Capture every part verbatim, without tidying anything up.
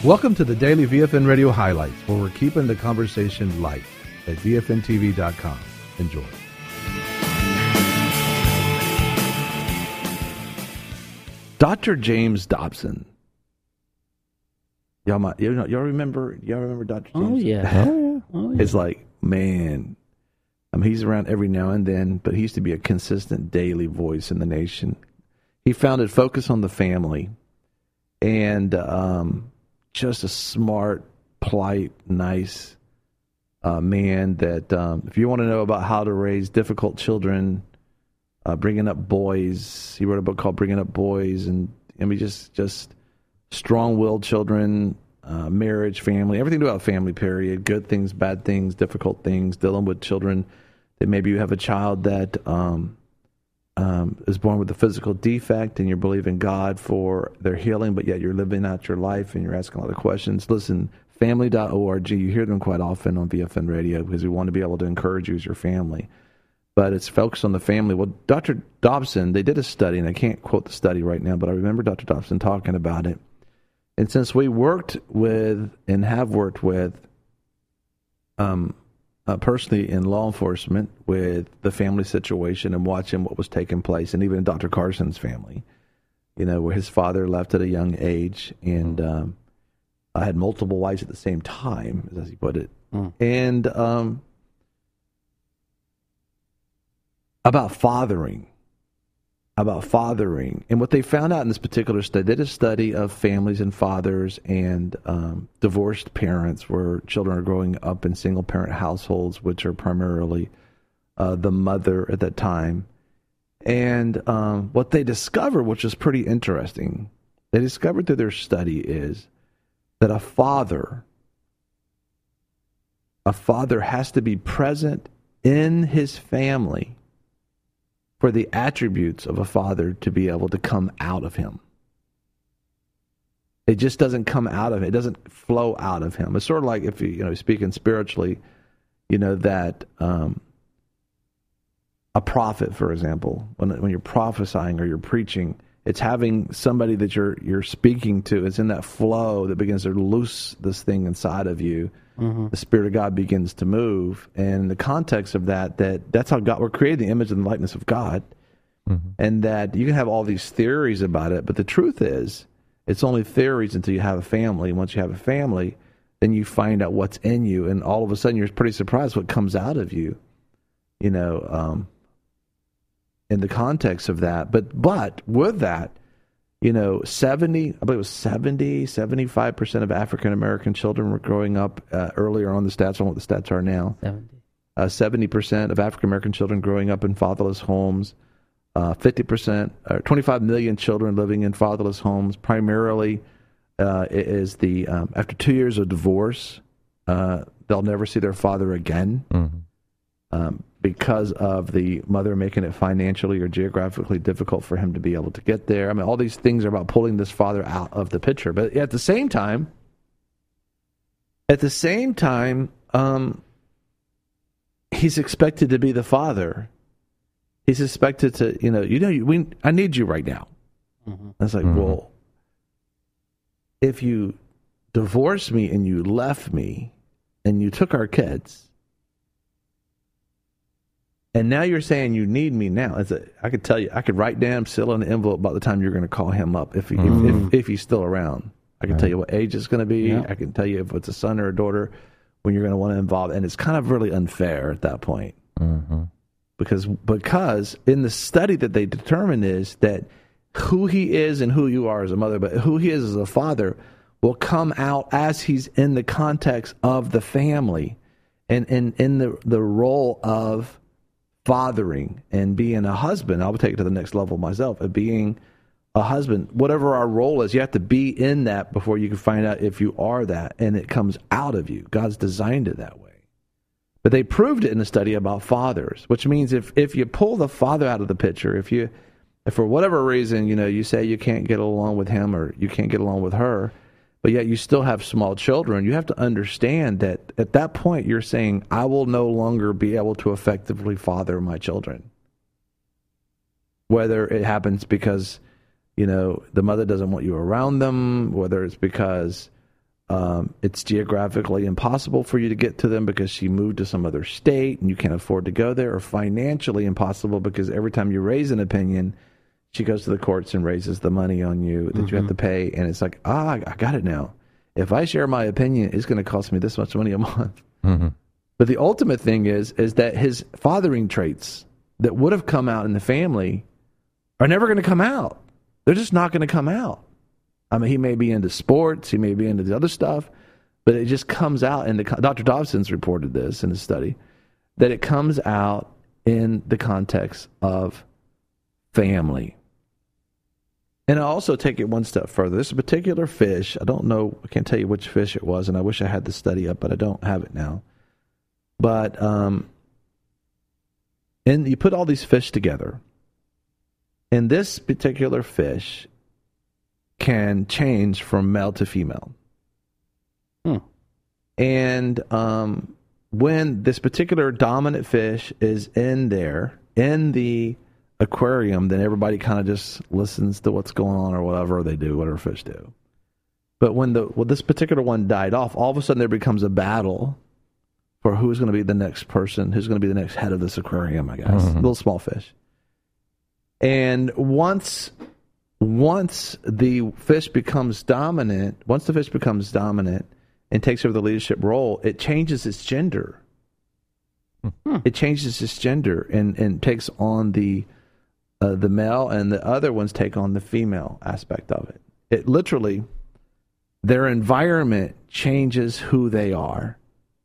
Welcome to the Daily V F N Radio Highlights, where we're keeping the conversation light at V F N T V dot com. Enjoy. Doctor James Dobson. Y'all might, you know, y'all remember, y'all remember Doctor James? Oh, yeah. Oh, yeah. Oh, yeah. It's like, man, I mean, he's around every now and then, but he used to be a consistent daily voice in the nation. He founded Focus on the Family, and um, just a smart, polite, nice uh, man that um, if you want to know about how to raise difficult children, uh, bringing up boys, he wrote a book called Bringing Up Boys, and I mean, just, just strong-willed children, uh, marriage, family, everything about family, period, good things, bad things, difficult things, dealing with children that maybe you have a child that um, um, is born with a physical defect and you're believing God for their healing, but yet you're living out your life and you're asking a lot of questions. Listen, family dot org, you hear them quite often on V F N Radio because we want to be able to encourage you as your family. But it's focused on the family. Well, Doctor Dobson, they did a study, and I can't quote the study right now, but I remember Doctor Dobson talking about it. And since we worked with and have worked with um, uh, personally in law enforcement with the family situation and watching what was taking place, and even in Doctor Carson's family, you know, where his father left at a young age, and um, I had multiple wives at the same time, as he put it. Mm. And um, about fathering. about fathering. And what they found out in this particular study, they did a study of families and fathers and um, divorced parents where children are growing up in single-parent households, which are primarily uh, the mother at that time. And um, what they discovered, which is pretty interesting, they discovered through their study is that a father, a father has to be present in his family for the attributes of a father to be able to come out of him. It just doesn't come out of it. It doesn't flow out of him. It's sort of like if you, you know, speaking spiritually, you know, that um, a prophet, for example, when when you're prophesying or you're preaching, it's having somebody that you're you're speaking to. It's in that flow that begins to loose this thing inside of you. Mm-hmm. The Spirit of God begins to move, and in the context of that, that that's how God, we're created in the image and the likeness of God, mm-hmm. and that you can have all these theories about it, but the truth is, it's only theories until you have a family. Once you have a family, then you find out what's in you, and all of a sudden you're pretty surprised what comes out of you, you know, um, in the context of that. But but with that, you know, seventy, I believe it was seventy, seventy-five percent of African-American children were growing up uh, earlier on the stats. I don't know what the stats are now. seventy. Uh, seventy percent of African-American children growing up in fatherless homes. Uh, fifty percent, or twenty-five million children living in fatherless homes. Primarily uh, is the, um, after two years of divorce, uh, they'll never see their father again. Mm-hmm. Um, because of the mother making it financially or geographically difficult for him to be able to get there. I mean, all these things are about pulling this father out of the picture. But at the same time, at the same time, um, he's expected to be the father. He's expected to, you know, you know, we, I need you right now. Mm-hmm. I was like, mm-hmm. well, if you divorced me and you left me and you took our kids, and now you're saying you need me now. As a, I could tell you, I could write down, seal in an envelope by the time you're going to call him up if, he, mm-hmm. if, if if he's still around. I can right. tell you what age it's going to be. Yeah. I can tell you if it's a son or a daughter when you're going to want to involve. And it's kind of really unfair at that point. Mm-hmm. Because because in the study that they determined is that who he is and who you are as a mother, but who he is as a father will come out as he's in the context of the family and, and in the, the role of fathering and being a husband. I would take it to the next level myself, of being a husband. Whatever our role is, you have to be in that before you can find out if you are that, and it comes out of you. God's designed it that way. But they proved it in a study about fathers, which means if, if you pull the father out of the picture, if you, if for whatever reason, you know, you say you can't get along with him or you can't get along with her, but yet you still have small children, you have to understand that at that point you're saying, I will no longer be able to effectively father my children. Whether it happens because, you know, the mother doesn't want you around them, whether it's because um, it's geographically impossible for you to get to them because she moved to some other state and you can't afford to go there, or financially impossible because every time you raise an opinion, she goes to the courts and raises the money on you that mm-hmm. you have to pay. And it's like, ah, I got it now. If I share my opinion, it's going to cost me this much money a month. Mm-hmm. But the ultimate thing is, is that his fathering traits that would have come out in the family are never going to come out. They're just not going to come out. I mean, he may be into sports, he may be into the other stuff, but it just comes out in the, Doctor Dobson's reported this in his study, that it comes out in the context of family. And I also take it one step further. There's a particular fish, I don't know, I can't tell you which fish it was, and I wish I had the study up, but I don't have it now. But, um, and you put all these fish together, and this particular fish can change from male to female. Hmm. And um, when this particular dominant fish is in there, in the aquarium, then everybody kind of just listens to what's going on or whatever they do, whatever fish do. But when the when this particular one died off, all of a sudden there becomes a battle for who's going to be the next person, who's going to be the next head of this aquarium, I guess. Mm-hmm. Little small fish. And once once the fish becomes dominant, once the fish becomes dominant and takes over the leadership role, it changes its gender. Mm-hmm. It changes its gender and, and takes on the uh, the male, and the other ones take on the female aspect of it. It literally, their environment changes who they are.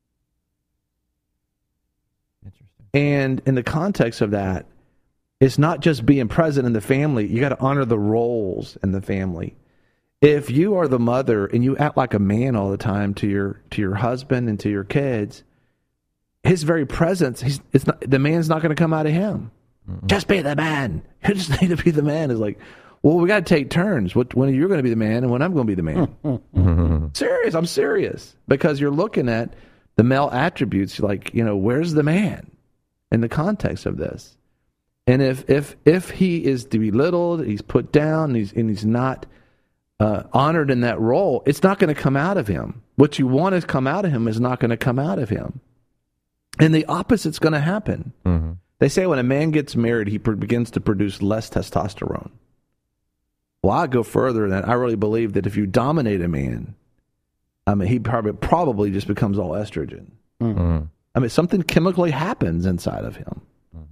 Interesting. And in the context of that, it's not just being present in the family. You got to honor the roles in the family. If you are the mother and you act like a man all the time to your to your husband and to your kids, his very presence, he's, it's not, the man's not going to come out of him. Mm-mm. Just be the man. You just need to be the man. It's like, well, we got to take turns. What, when you're going to be the man and when I'm going to be the man. Mm-hmm. Serious. I'm serious. Because you're looking at the male attributes, like, you know, where's the man in the context of this? And if if if he is belittled, he's put down, and he's, and he's not uh, honored in that role, it's not going to come out of him. What you want to come out of him is not going to come out of him. And the opposite's going to happen. Mm-hmm. They say when a man gets married, he pr- begins to produce less testosterone. Well, I go further than that. I really believe that if you dominate a man, I mean, he probably probably just becomes all estrogen. Mm-hmm. I mean, something chemically happens inside of him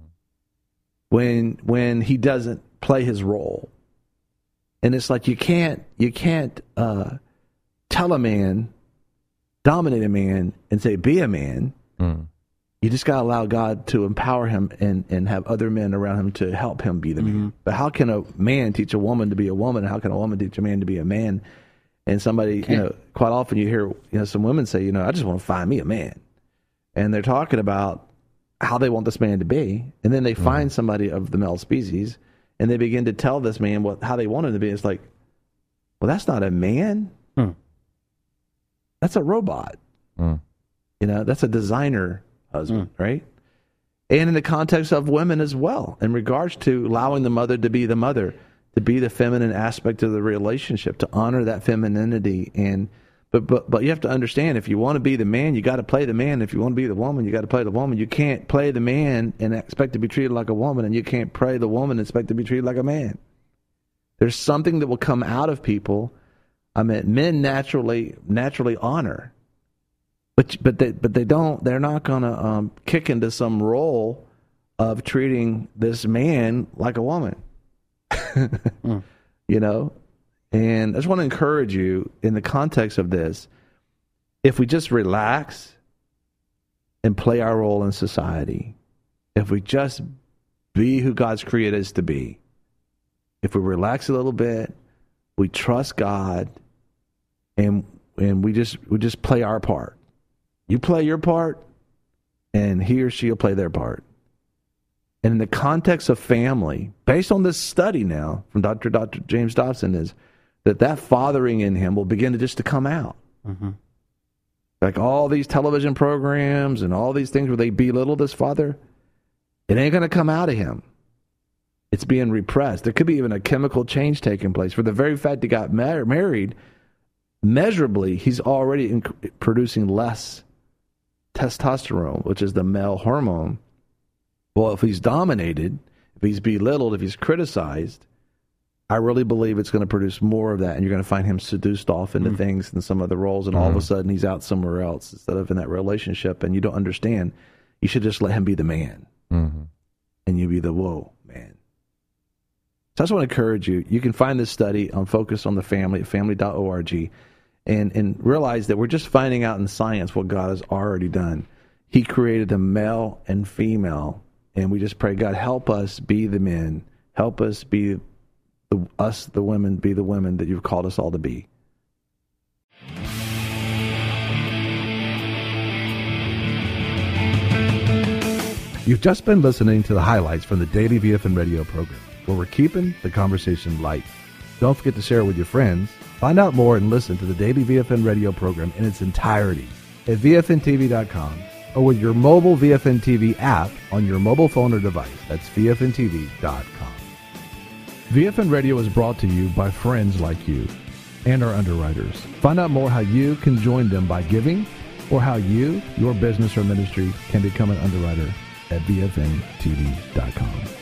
when when he doesn't play his role. And it's like you can't you can't uh, tell a man, dominate a man, and say be a man. Mm. You just got to allow God to empower him and, and have other men around him to help him be the mm-hmm. man. But how can a man teach a woman to be a woman? How can a woman teach a man to be a man? And somebody, okay. you know, quite often you hear, you know, some women say, you know, I just want to find me a man. And they're talking about how they want this man to be, and then they mm-hmm. find somebody of the male species, and they begin to tell this man what how they want him to be. It's like, well, that's not a man. Mm. That's a robot. Mm. You know, that's a designer husband, mm. right? And in the context of women as well, in regards to allowing the mother to be the mother, to be the feminine aspect of the relationship, to honor that femininity. And But but but you have to understand, if you want to be the man, you got to play the man. If you want to be the woman, you got to play the woman. You can't play the man and expect to be treated like a woman, and you can't play the woman and expect to be treated like a man. There's something that will come out of people. I mean, men naturally naturally honor, but but they but they don't. They're not gonna um, kick into some role of treating this man like a woman. mm. You know. And I just want to encourage you in the context of this, if we just relax and play our role in society, if we just be who God's created us to be, if we relax a little bit, we trust God, and and we just we just play our part. You play your part, and he or she will play their part. And in the context of family, based on this study now from Doctor Doctor James Dobson, is that that fathering in him will begin to just to come out. Mm-hmm. Like all these television programs and all these things where they belittle this father, it ain't going to come out of him. It's being repressed. There could be even a chemical change taking place. For the very fact he got mar- married, measurably, he's already inc- producing less testosterone, which is the male hormone. Well, if he's dominated, if he's belittled, if he's criticized, I really believe it's going to produce more of that, and you're going to find him seduced off into mm. things and some other roles, and mm. all of a sudden he's out somewhere else instead of in that relationship, and you don't understand. You should just let him be the man, mm-hmm. and you be the whoa man. So I just want to encourage you. You can find this study on Focus on the Family at family dot org, and, and realize that we're just finding out in science what God has already done. He created a male and female, and we just pray, God, help us be the men. Help us be the, us, the women, be the women that you've called us all to be. You've just been listening to the highlights from the Daily V F N Radio program, where we're keeping the conversation light. Don't forget to share it with your friends. Find out more and listen to the Daily V F N Radio program in its entirety at V F N T V dot com or with your mobile V F N T V app on your mobile phone or device. That's V F N T V dot com. V F N Radio is brought to you by friends like you and our underwriters. Find out more how you can join them by giving, or how you, your business or ministry, can become an underwriter at V F N T V dot com.